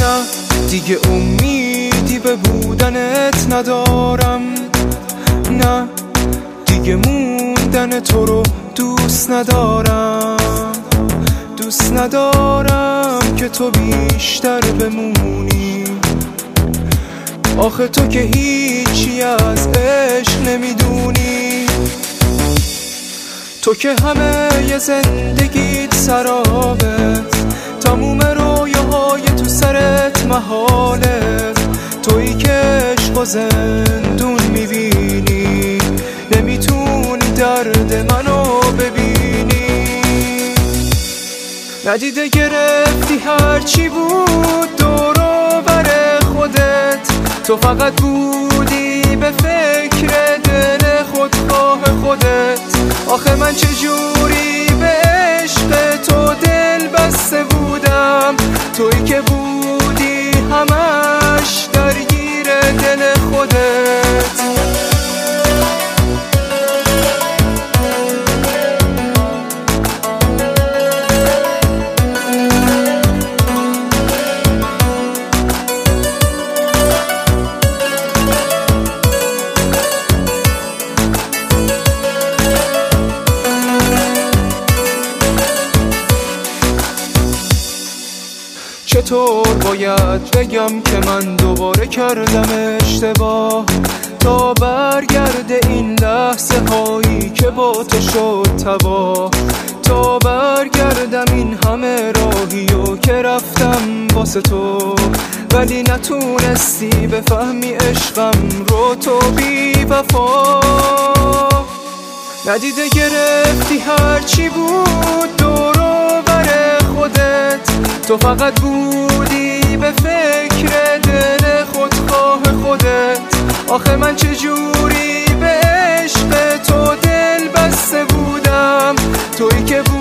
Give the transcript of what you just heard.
نه دیگه امیدی به بودنت ندارم، نه دیگه موندن تو رو دوست ندارم، دوست ندارم که تو بیشتر بمونی. آخه تو که هیچی از عشق نمیدونی، تو که همه ی زندگیت سرابه، تموم رویاهای تو سرت محاله، تویی که عشق و زندون میبینی، نمیتونی درد منو ببینی. ندیده گرفتی هرچی بود دور و بر خودت، تو فقط بودی به فکر دل خودخواه خودت. آخه من چجوری به عشق تو دل بسته بودم، تویی که بودی همش درگیر دل خودت. چطور باید بگم که من دوباره کردم اشتباه، تا برگرده این لحظه هایی که با تو شد تباه، تا برگردم این همه راهیو که رفتم واسه تو، ولی نتونستی بفهمی عشقم رو تو بی وفا. ندیده گرفتی هرچی بود دور و بر خودت، تو فقط بودی به فکر دل خودخواه خودت. آخه من چجوری به عشق تو دل بسته بودم، تویی که